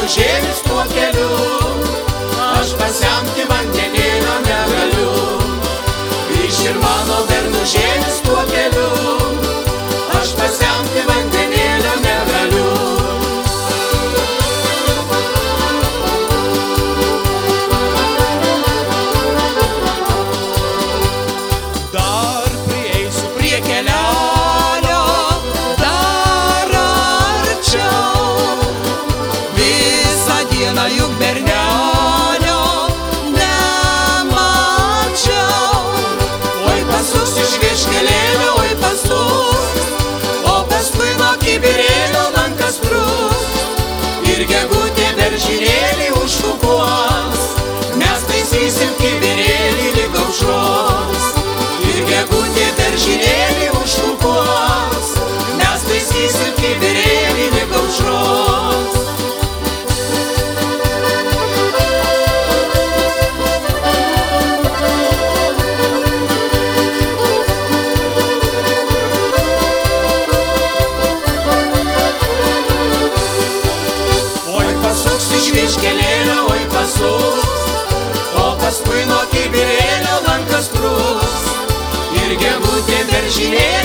bernužėlis tuo keliu, aš pasemti vandenėlio negaliu. Grįš ir mano bernužėlis tuo keliu, aš pasemti vandenėlio negaliu. Dar prieisiu prie kelelio, dar arčiau. Visą dieną juk bernelio nemačiau. Oi pasuks iš vieškelėlio, oi pasuks, o paskui nuo kibirėlio lankas trūks. Ir gegutė beržynėlį užšukuos, mes taisysim kibirėlį lyg aušros. Ir gegutė beržynėlį užšukuos, mes taisysim kibirėlį lyg aušros. Oi pasuks iš vieškelėlio, oi pasuks, o paskui nuo kibirėlio lankas trūks. Ir gegutė beržynėlį